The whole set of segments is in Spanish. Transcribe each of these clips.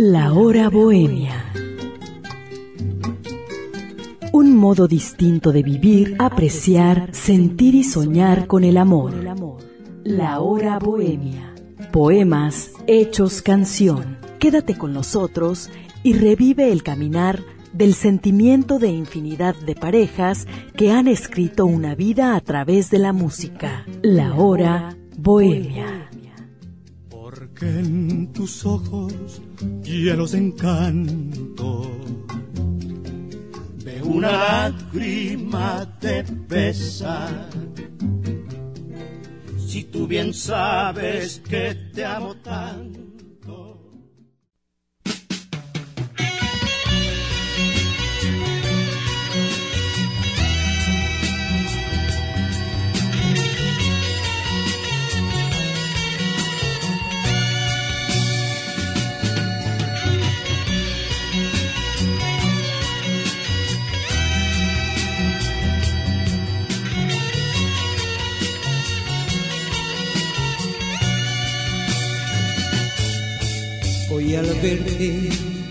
La hora bohemia. Un modo distinto de vivir, apreciar, sentir y soñar con el amor. La hora bohemia. Poemas hechos canción. Quédate con nosotros y revive el caminar del sentimiento de infinidad de parejas que han escrito una vida a través de la música. La hora bohemia. Porque en tus ojos llenos de encanto veo una lágrima de pesar. Si tú bien sabes que te amo tanto. Hoy al verte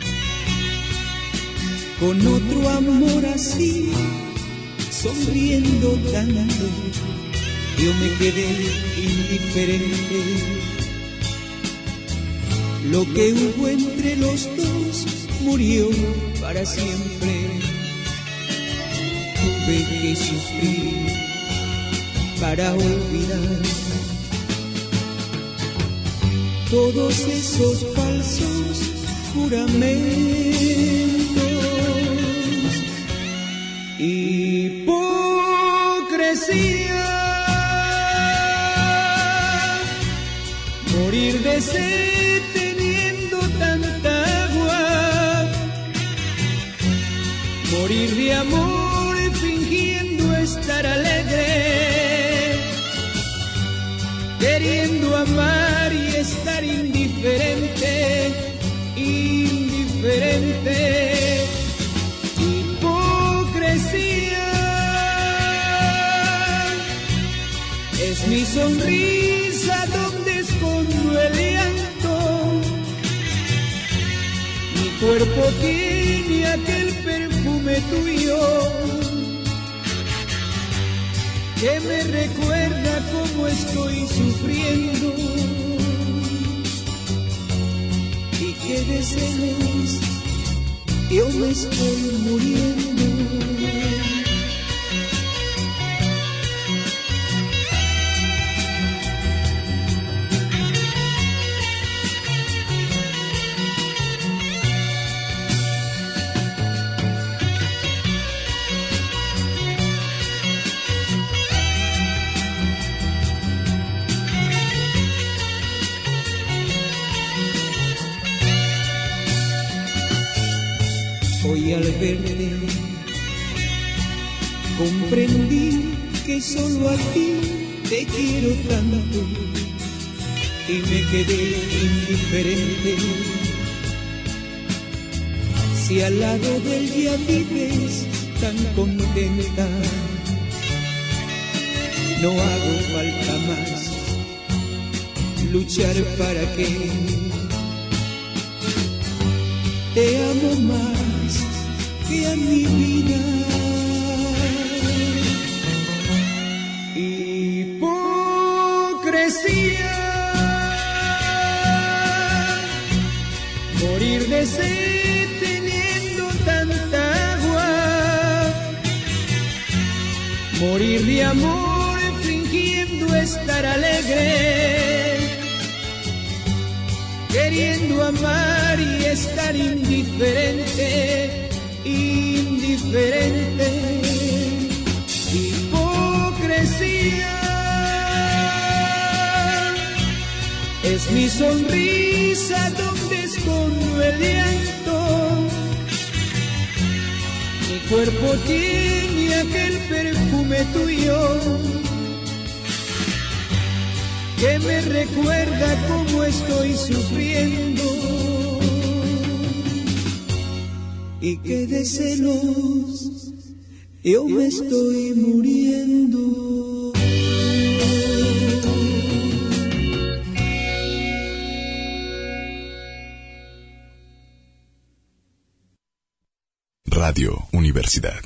con otro amor así, sonriendo tanto, yo me quedé indiferente. Lo que hubo entre los dos murió para siempre. Tuve que sufrir para olvidar todos esos falsos juramentos, hipocresía, morir de sed teniendo tanta agua, morir de amor fingiendo estar alegre, queriendo amar y estar indiferente, indiferente. Hipocresía es mi sonrisa donde escondo el llanto. Mi cuerpo tiene aquel perfume tuyo que me recuerda cómo estoy sufriendo y que de celos yo me estoy muriendo. Hoy al verte comprendí que solo a ti te quiero tanto y me quedé indiferente. Si al lado del día vives tan contenta, no hago falta más luchar para que te amo más que a mi vida. Hipocresía, morir de sed teniendo tanta agua, morir de amor fingiendo estar alegre, queriendo amar y estar indiferente, indiferente. Hipocresía es mi sonrisa donde escondo el llanto. Mi cuerpo tiene aquel perfume tuyo que me recuerda cómo estoy sufriendo y que de celos yo me estoy muriendo. Radio Universidad.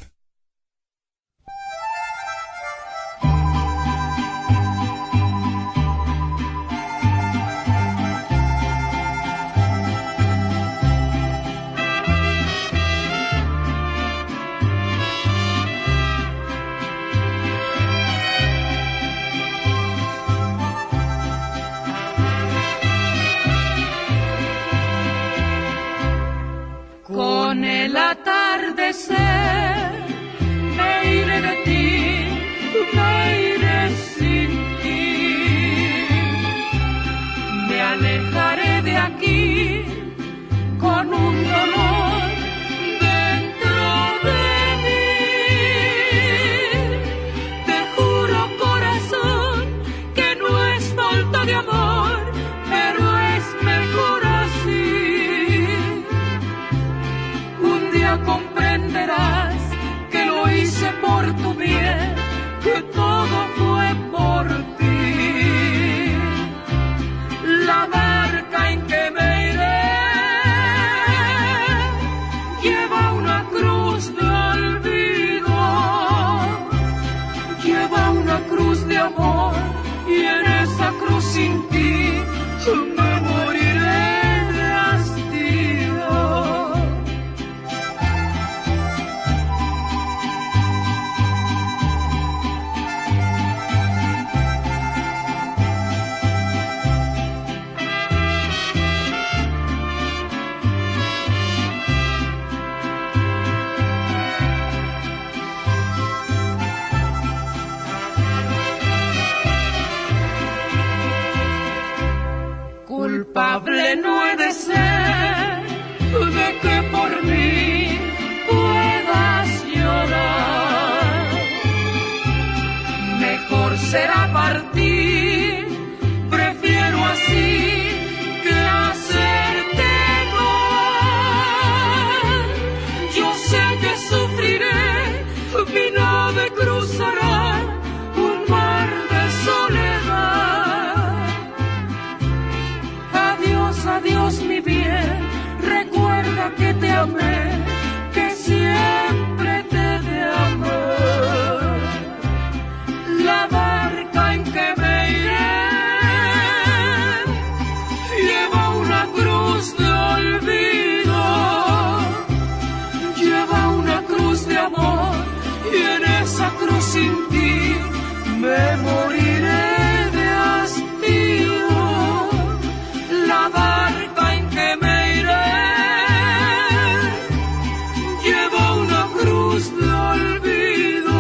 Con el atardecer me iré de ti, me iré sin ti. Me alejaré de aquí con un dolor dentro de mí. Te juro, corazón, que no es falta de amor, pero es mejor así. Comprenderás que lo hice por tu bien, que todo fue por ti. La barca en que me iré lleva una cruz de olvido, lleva una cruz de amor, y en esa cruz sin ti me moriré de hastío. Culpable no he de ser de que por mí puedas llorar. Mejor será partir, prefiero así que hacerte mal. Yo sé que sufriré, mi nave cruzará un mar de soledad. Adiós, mi bien, recuerda que te amé, que siempre te de amar. La barca en que me iré lleva una cruz de olvido, lleva una cruz de amor, y en esa cruz sin ti me moriré de hastío. La barca en que me iré lleva una cruz de olvido,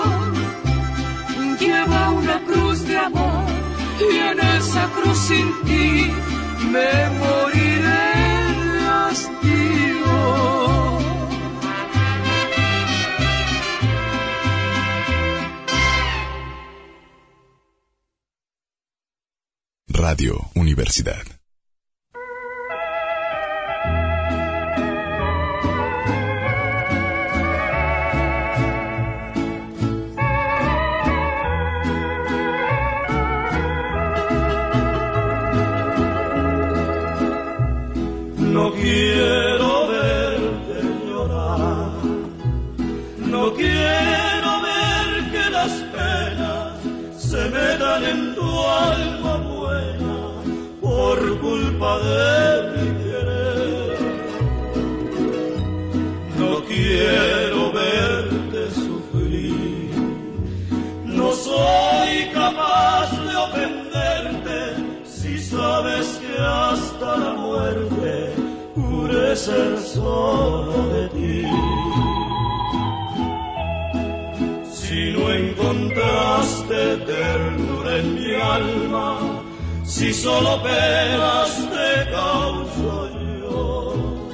lleva una cruz de amor, y en esa cruz sin ti me moriré de hastío. Radio Universidad. No quiero verte llorar, no quiero ver que las penas se metan en tu alma buena por culpa de mi querer. No quiero verte sufrir, no soy capaz de ofenderte si sabes que hasta la muerte juré ser solo de ti. Si no encontraste ternura en mi alma, si solo penas te causo yo,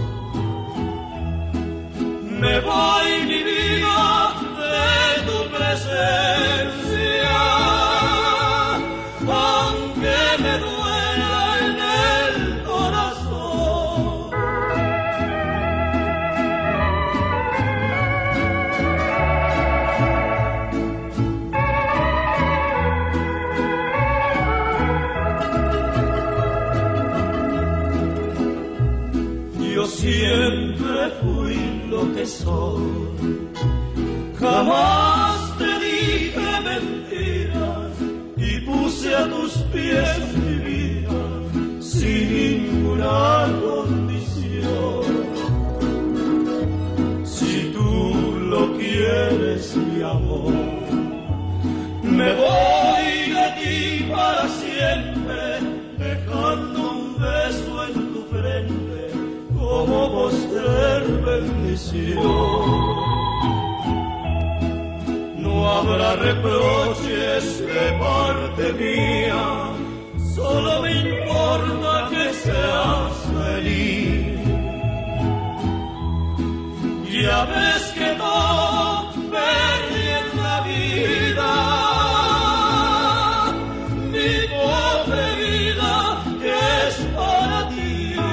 me voy mi vida de tu presencia, aunque me duela en el corazón. Yo siempre fui lo que soy. Jamás te dije mentiras y puse a tus pies mi vida sin ninguna condición. Si tú lo quieres, mi amor, me voy de ti para siempre, dejando un beso en tu frente como postrer bendición. No habrá reproches de parte mía, solo me importa que seas feliz. Ya ves que no perdí en la vida, mi pobre vida que es para ti.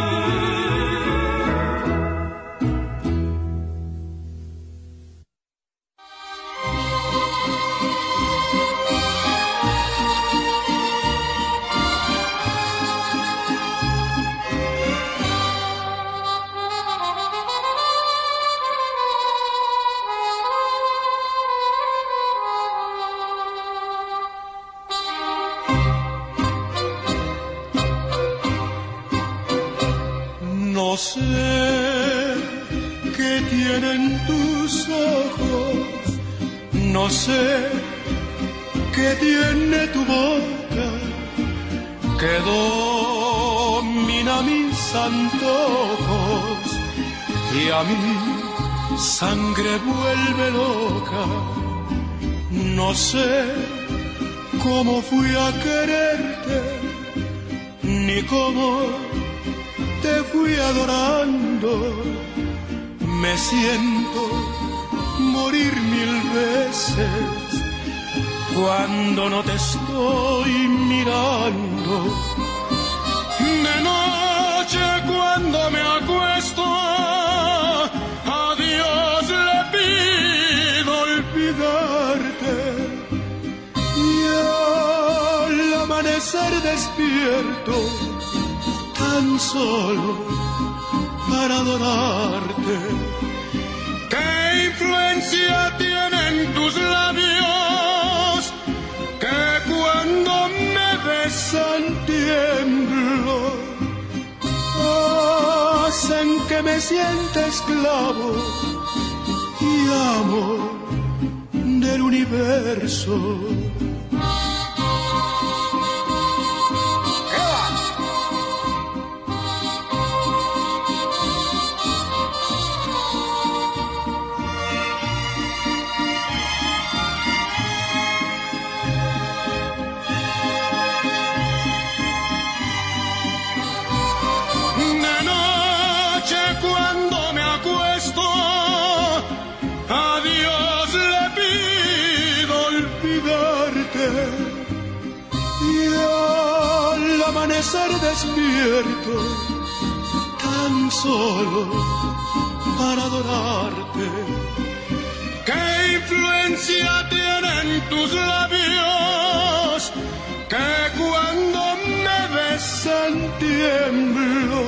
No sé qué tienen tus ojos, no sé qué tiene tu boca, que domina mis antojos y a mi sangre vuelve loca. No sé cómo fui a quererte, ni cómo te fui adorando. Me siento morir 1000 veces cuando no te estoy mirando. De noche cuando me acuesto, a Dios le pido olvidarte, y al amanecer despierto tan solo para adorarte. ¿Qué influencia tienen tus labios que cuando me besan tiemblo? Hacen que me sienta esclavo y amo del universo. Amanecer despierto tan solo para adorarte. ¿Qué influencia tienen tus labios que cuando me besan tiemblo?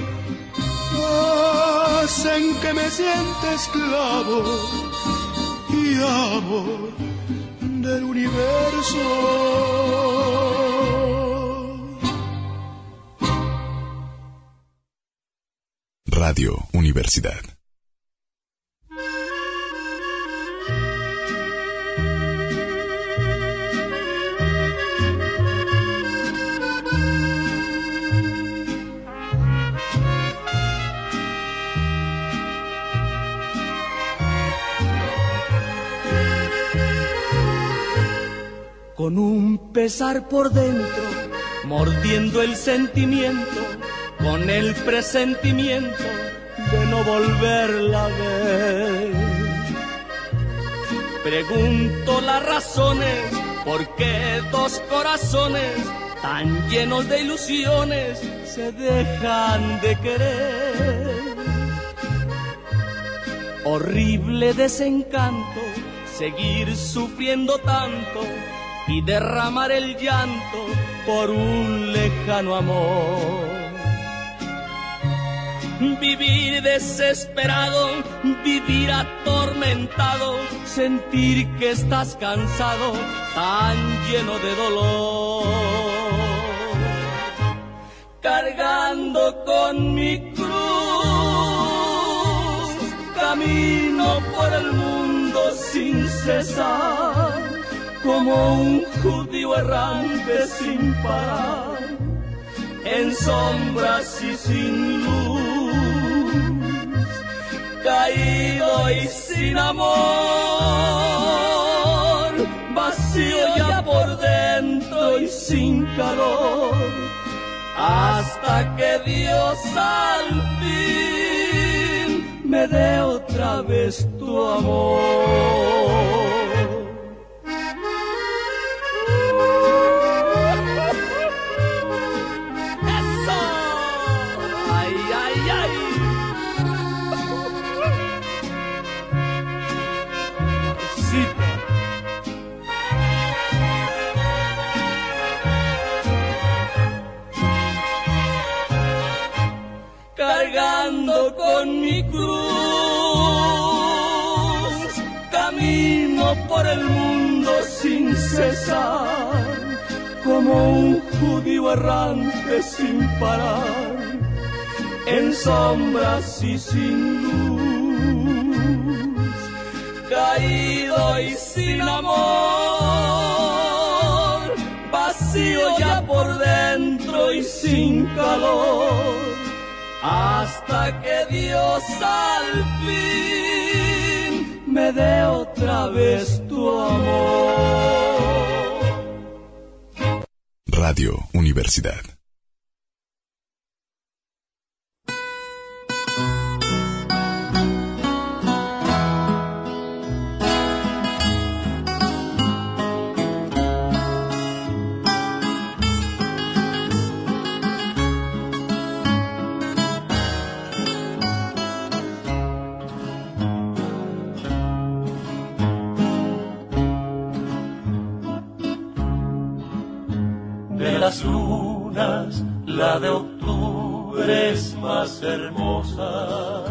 Hacen que me sienta esclavo y amo del universo. Radio Universidad. Con un pesar por dentro, mordiendo el sentimiento, con el presentimiento de no volverla a ver. Pregunto las razones, por qué dos corazones tan llenos de ilusiones se dejan de querer. Horrible desencanto, seguir sufriendo tanto y derramar el llanto por un lejano amor. vivir desesperado, vivir atormentado, sentir que estás cansado, tan lleno de dolor. Cargando con mi cruz, camino por el mundo sin cesar, como un judío errante sin parar, en sombras y sin luz, caído y sin amor, vacío ya por dentro y sin calor, hasta que Dios al fin me dé otra vez tu amor. Cargando con mi cruz, camino por el mundo sin cesar, como un judío errante sin parar, en sombras y sin luz, caído y sin amor, vacío ya por dentro y sin calor, hasta que Dios al fin me dé otra vez tu amor. Radio Universidad. Las lunas, la de octubre es más hermosa,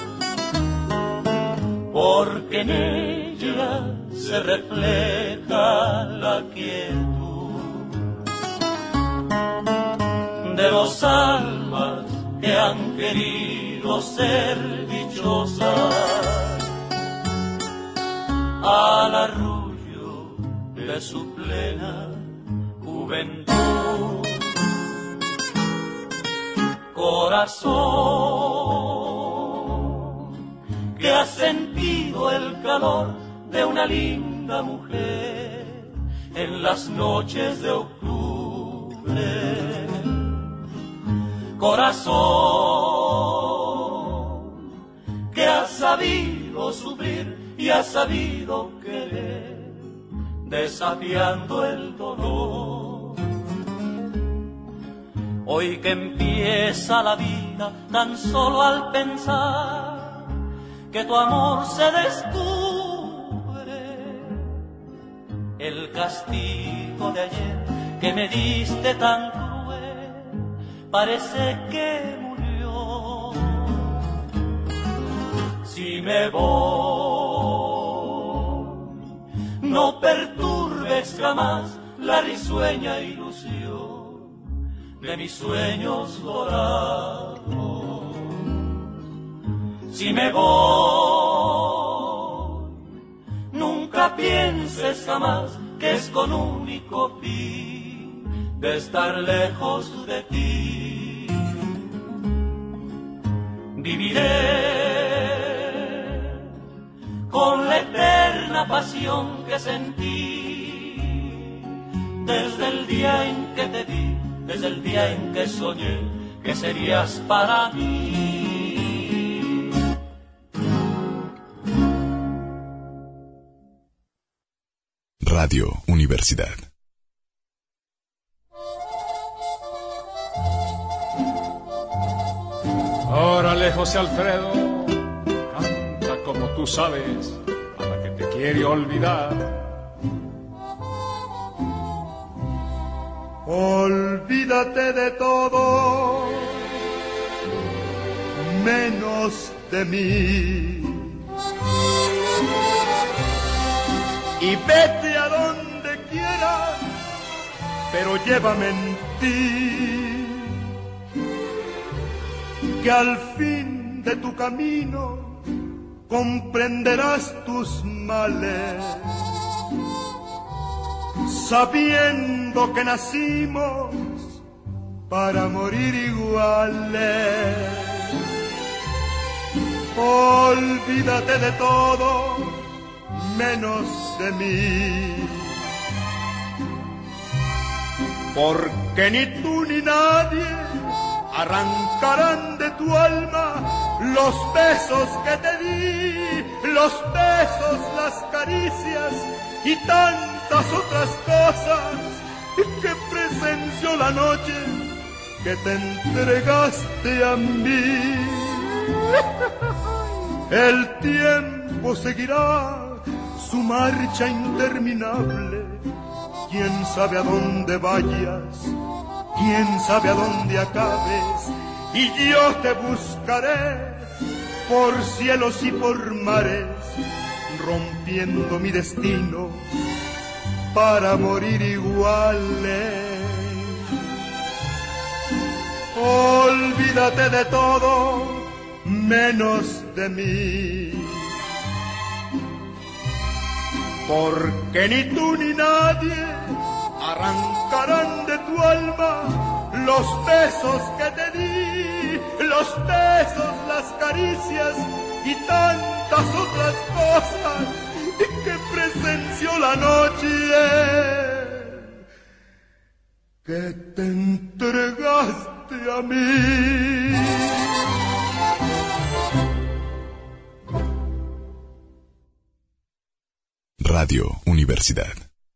porque en ella se refleja la quietud de los almas que han querido ser dichosas al arrullo de su plena juventud. Corazón que ha sentido el calor de una linda mujer en las noches de octubre. Corazón que ha sabido sufrir y ha sabido querer, desafiando el dolor. Hoy que empieza la vida, tan solo al pensar que tu amor se descubre, el castigo de ayer que me diste tan cruel, parece que murió. Si me voy, no perturbes jamás la risueña ilusión de mis sueños dorados. Si me voy, nunca pienses jamás que es con único fin de estar lejos de ti. Viviré con la eterna pasión que sentí desde el día en que te vi, desde el día en que soñé que serías para mí. Radio Universidad. Órale, José Alfredo, canta como tú sabes, a la que te quiere olvidar. Olvídate de todo, menos de mí. Y vete a donde quieras, pero llévame en ti, que al fin de tu camino comprenderás tus males, sabiendo que nacimos para morir iguales. Olvídate de todo menos de mí, porque ni tú ni nadie arrancarán de tu alma los besos que te di, los besos, las caricias y tantas otras cosas que presenció la noche que te entregaste a mí. El tiempo seguirá su marcha interminable. Quién sabe a dónde vayas, quién sabe a dónde acabes, y yo te buscaré por cielos y por mares, rompiendo mi destino para morir iguales. Olvídate de todo menos de mí, porque ni tú ni nadie arrancarán de tu alma los besos que te di, los besos, las caricias y tantas otras cosas que presenció la noche que te entregaste a mí. Radio Universidad.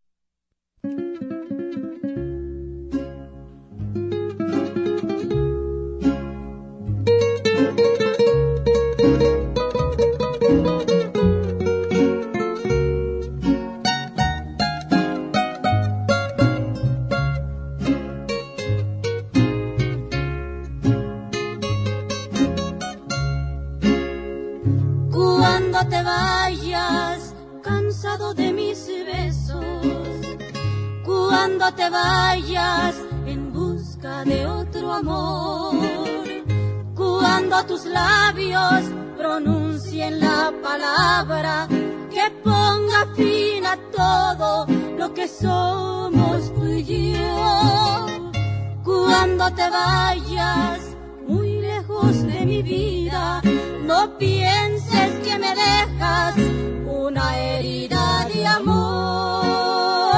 Cuando te vayas, cansado de mis besos, cuando te vayas en busca de otro amor, cuando tus labios pronuncien la palabra que ponga fin a todo lo que somos tú y yo, cuando te vayas muy lejos de mi vida, no pienses que me dejas una herida de amor,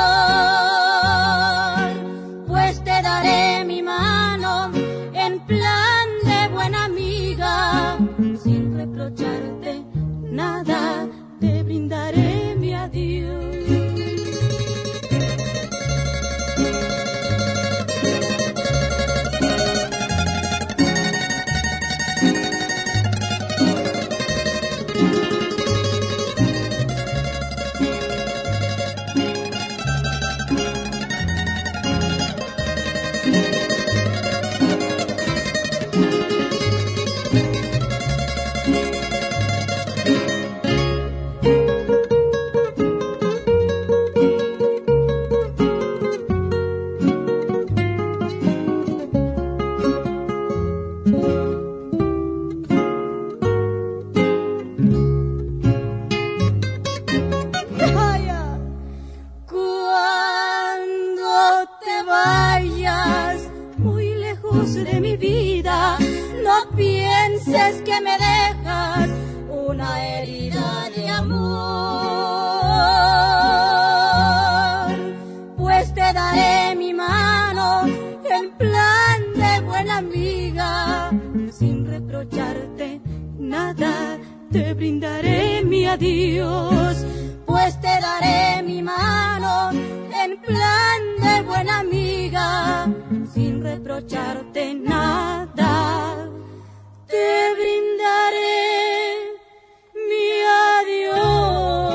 pues te daré mi mano en plan de buena amiga, sin reprocharte nada, te brindaré mi adiós. Que me dejas una herida de amor, pues te daré mi mano en plan de buena amiga, sin reprocharte nada, te brindaré mi adiós, pues te daré mi mano en plan de buena amiga, sin reprocharte nada, te brindaré mi adiós.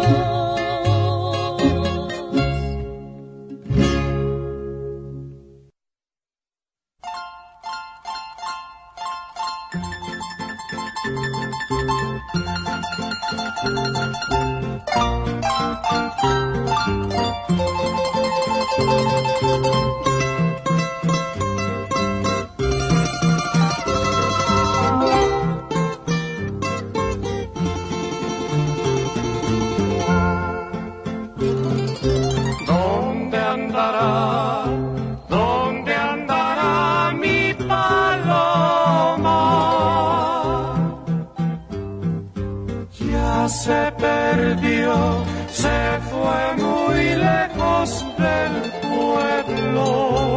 nació se fue muy lejos del pueblo.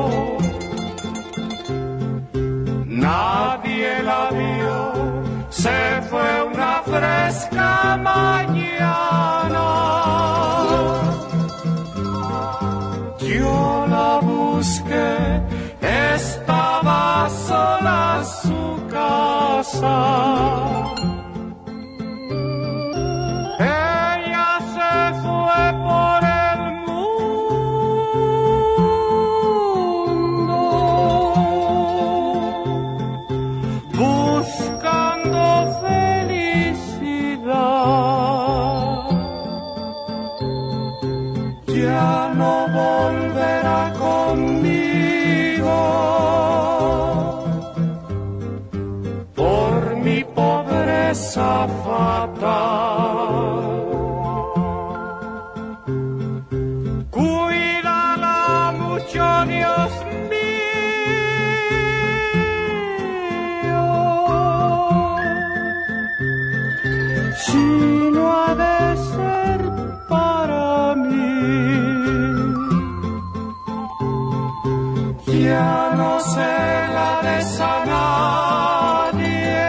Nadie la vio, se fue una fresca mañana. Yo la busqué, estaba sola en su casa. Ella se fue por el mundo buscando felicidad. Ya no volverá conmigo por mi pobreza fatal. Cuídala mucho, Dios mío, si no ha de ser para mí. Ya no se la des a nadie,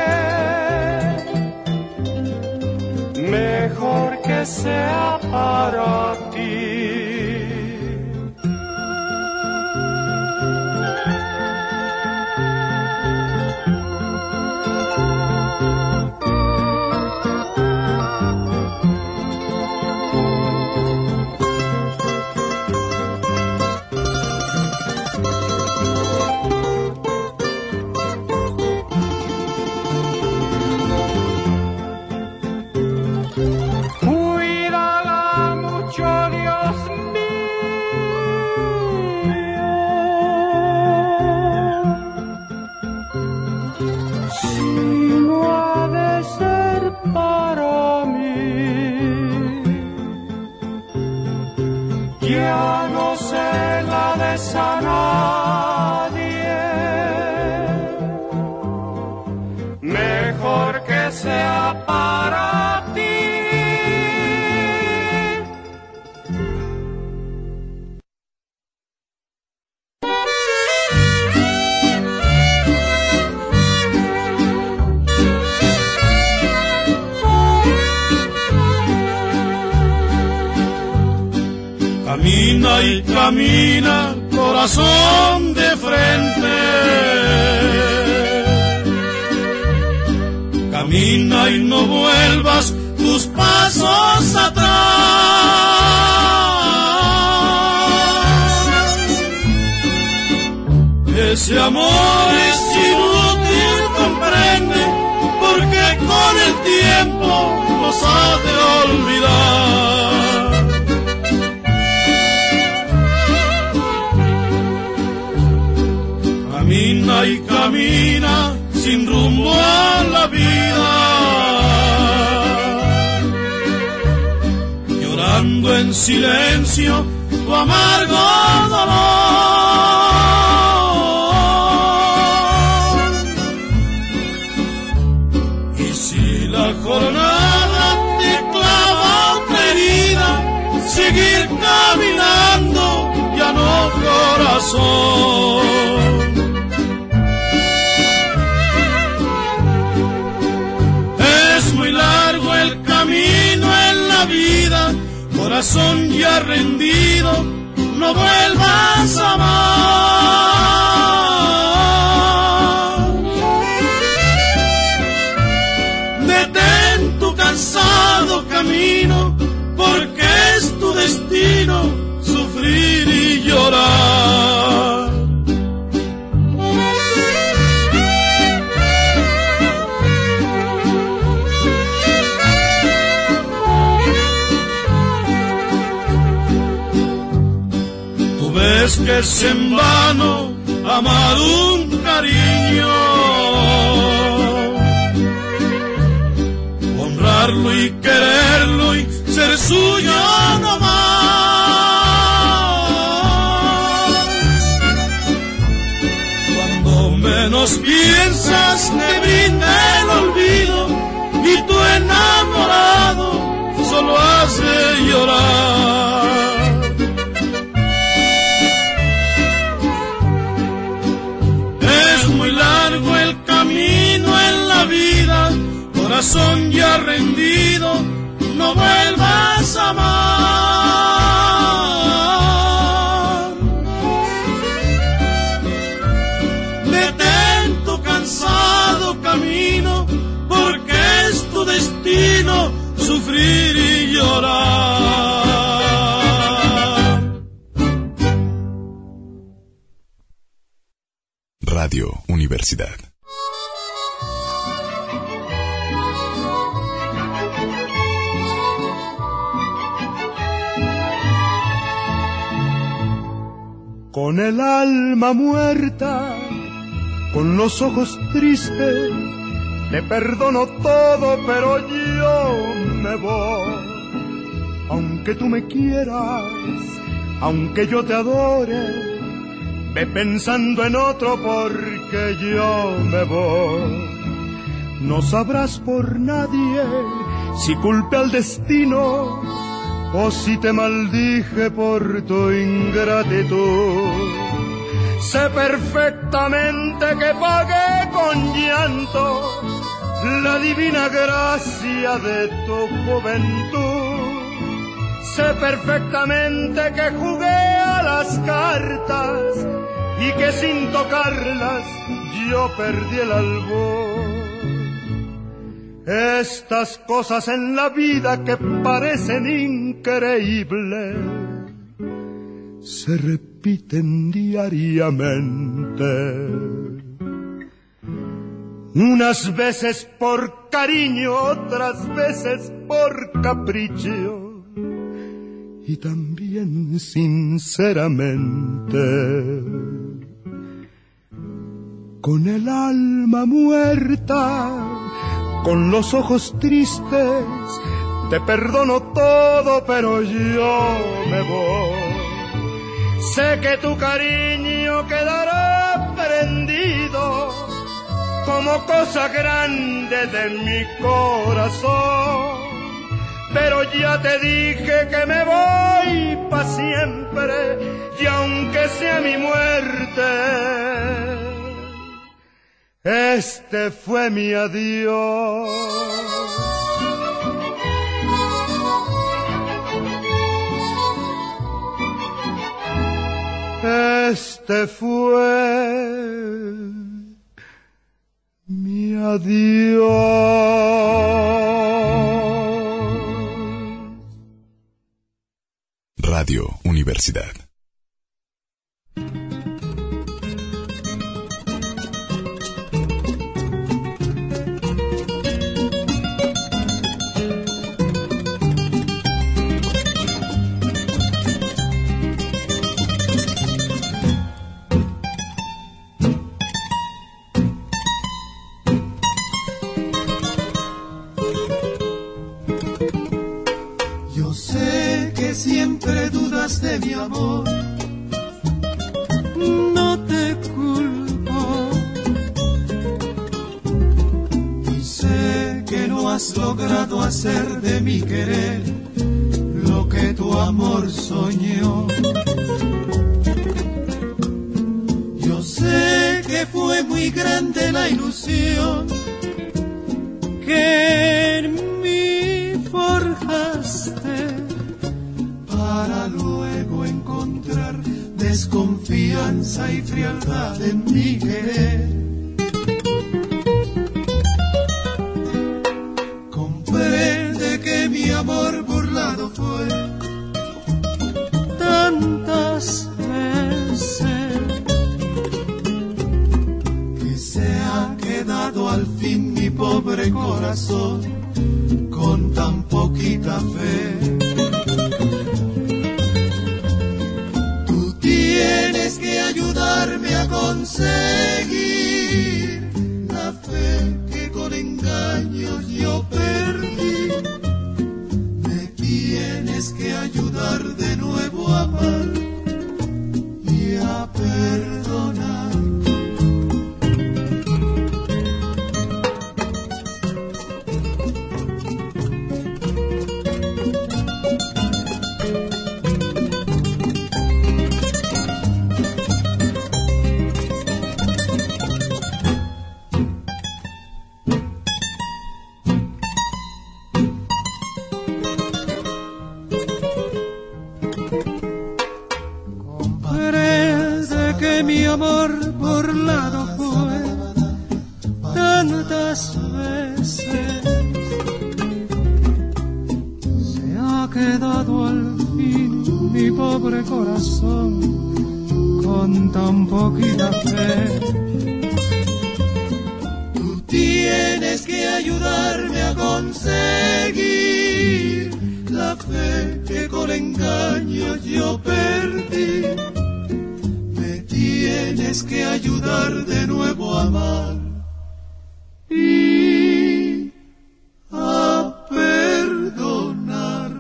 mejor que sea para ti. Cuídala mucho, Dios mío, si no ha de ser para mí. Ya no se la des a nadie, mejor que sea para ti. Camina y camina, corazón de frente. Camina y no vuelvas tus pasos atrás. Ese amor es inútil, comprende, porque con el tiempo nos ha de olvidar. Camina y camina sin rumbo a la vida, llorando en silencio tu amargo dolor. Y si la jornada te clava otra herida, seguir caminando ya no, corazón. Vida, corazón ya rendido, no vuelvas a amar. Detén tu cansado camino, porque es tu destino sufrir y llorar. Es que es en vano amar un cariño, honrarlo y quererlo y ser suyo no más. Cuando menos piensas te brinda el olvido y tu enamorado solo hace llorar. Es muy largo el camino en la vida, corazón ya rendido, no vuelvas a amar. Detén tu cansado camino, porque es tu destino sufrir y llorar. Radio Universidad. Con el alma muerta, con los ojos tristes, te perdono todo, pero yo me voy. Aunque tú me quieras, aunque yo te adore, ve pensando en otro porque yo me voy. No sabrás por nadie si culpé al destino o si te maldije por tu ingratitud. Sé perfectamente que pagué con llanto la divina gracia de tu juventud. Sé perfectamente que jugué a las cartas y que sin tocarlas yo perdí el albur. Estas cosas en la vida que parecen increíbles se repiten diariamente. Unas veces por cariño, otras veces por capricho y también sinceramente. Con el alma muerta, con los ojos tristes, te perdono todo, pero yo me voy. Sé que tu cariño quedará prendido como cosa grande de mi corazón, pero ya te dije que me voy pa' siempre, y aunque sea mi muerte, este fue mi adiós. Este fue mi adiós. Radio Universidad. Siempre dudas de mi amor, no te culpo, y sé que no has logrado hacer de mi querer lo que tu amor soñó. Yo sé que fue muy grande la ilusión que en mí forjaste, para luego encontrar desconfianza y frialdad en mi querer. Comprende que mi amor burlado fue tantas veces que se ha quedado al fin mi pobre corazón con tan poquita fe. Tienes que ayudarme a conseguir la fe que con engaños yo perdí. Me tienes que ayudar de nuevo a amar y a perdonar. Tú tienes que ayudarme a conseguir la fe que con engaño yo perdí. Me tienes que ayudar de nuevo a amar y a perdonar.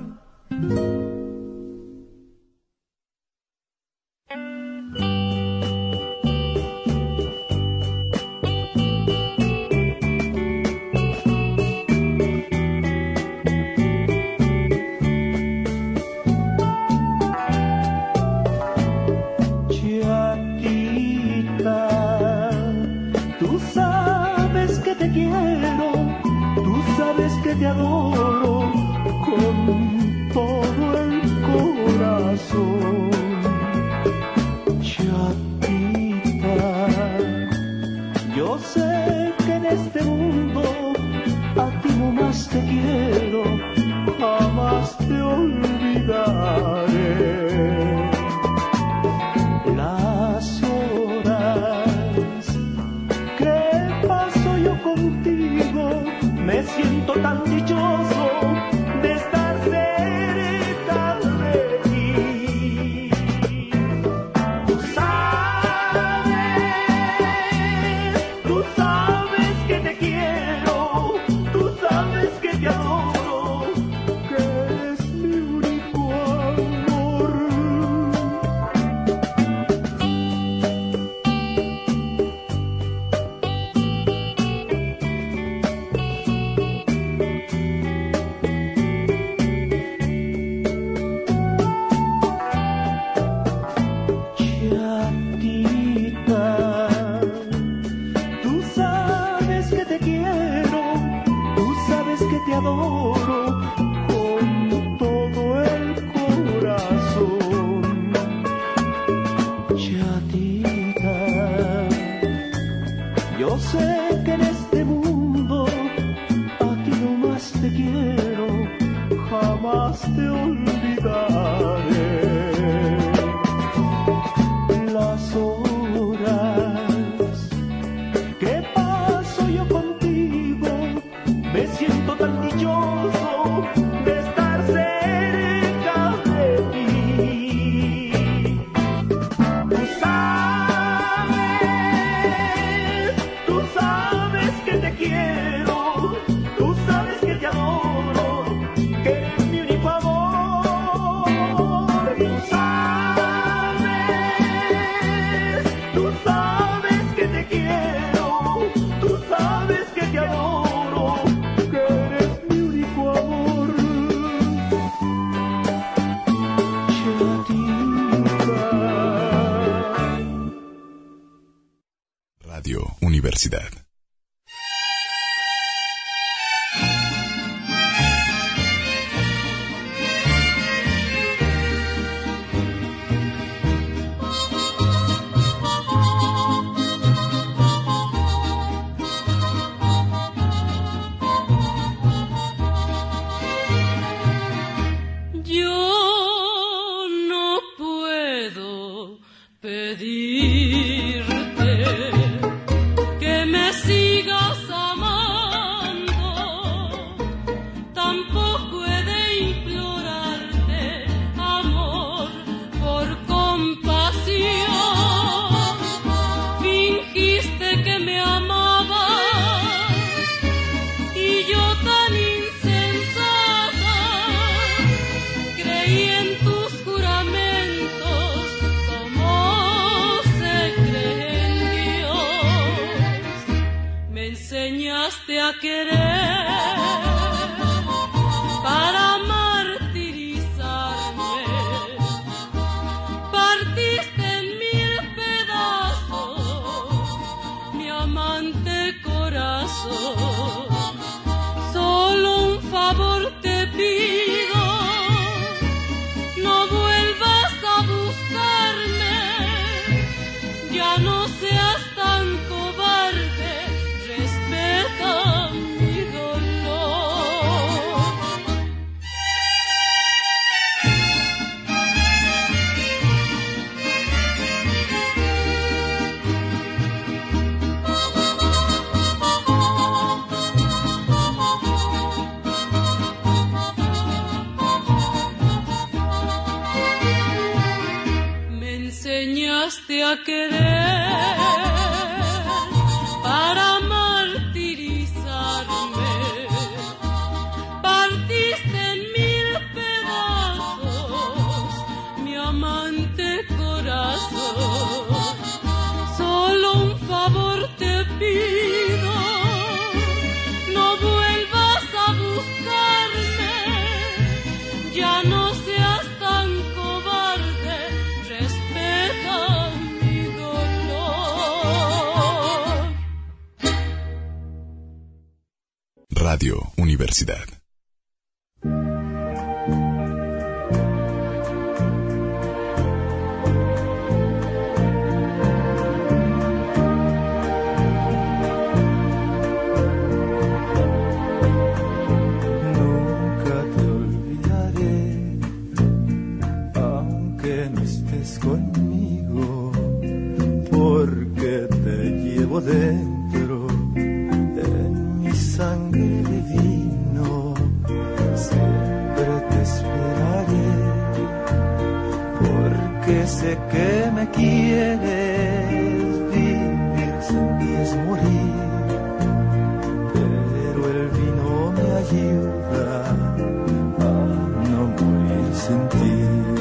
Te adoro con todo el corazón, chatita. Yo sé que en este mundo a ti nomás te quiero, jamás te olvidaré. Las horas que paso yo contigo, me siento tan dichoso de estar cerca de ti. Tú sabes que te quiero, tú sabes que te adoro, que eres mi único amor. Te adoro con todo el corazón, chatita. Yo sé que en este mundo a ti nomás te quiero, jamás te olvidaré. Las horas que paso yo contigo, me siento tan dichoso de estar cerca de ti. Tú sabes que te quiero, tú sabes que te adoro, que eres mi único amor. Tú sabes que te quiero, tú sabes que te adoro, que eres mi único amor. Radio Universidad. a querer para martirizarme. Partiste en 1000 pedazos mi amante corazón. Solo un favor te pido, no vuelvas a buscarme, ya no seas tan cobarde, respeta mi dolor. Radio Universidad. Conmigo, porque te llevo dentro en mi sangre de vino. Siempre te esperaré, porque sé que me quieres. Vivir sin ti es morir, pero el vino me ayuda a no morir sin ti.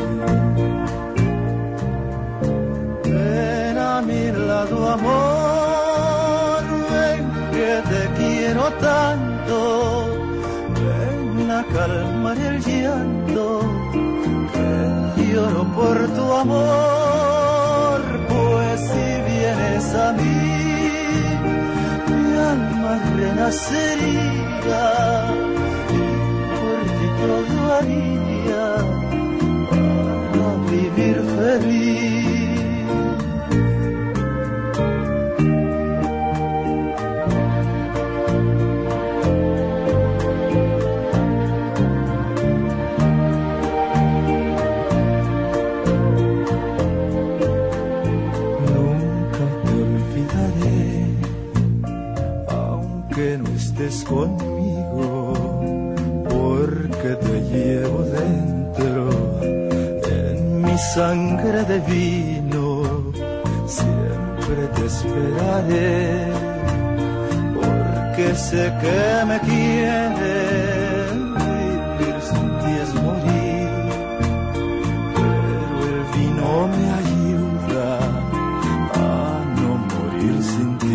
Tu amor, ven que te quiero tanto, ven a calmar el llanto, que lloro por tu amor, pues si vienes a mí, mi alma renacería, y por ti todo haría para vivir feliz. Conmigo, porque te llevo dentro en mi sangre de vino. Siempre te esperaré, porque sé que me quieres. Vivir sin ti es morir, pero el vino me ayuda a no morir sin ti.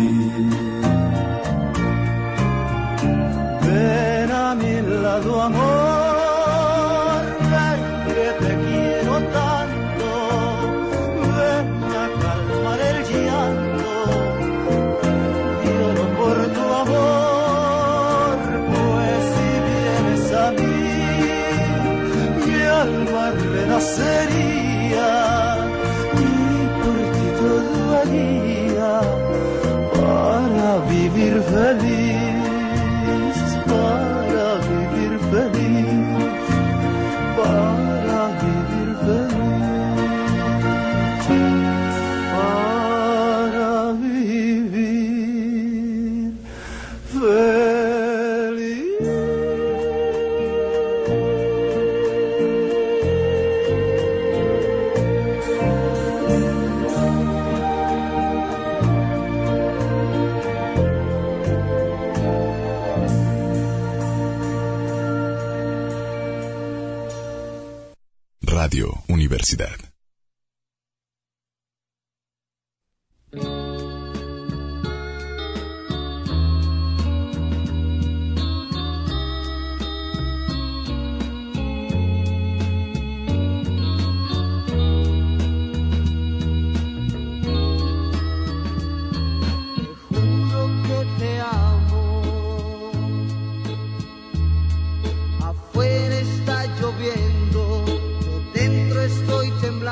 Ven a mi lado, amor, ven que te quiero tanto, ven a calmar el llanto, lloro por tu amor, pues si vienes a mí, mi alma renacería, y por ti todo haría para vivir feliz. Para vivir feliz, para vivir feliz, para vivir feliz. Radio Universidad. Afuera está lloviendo, yo dentro estoy temblando.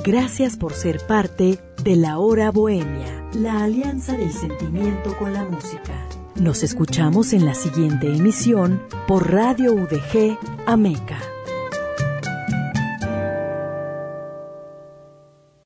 Gracias por ser parte de La Hora Bohemia, la alianza del sentimiento con la música. Nos escuchamos en la siguiente emisión por Radio UDG Ameca.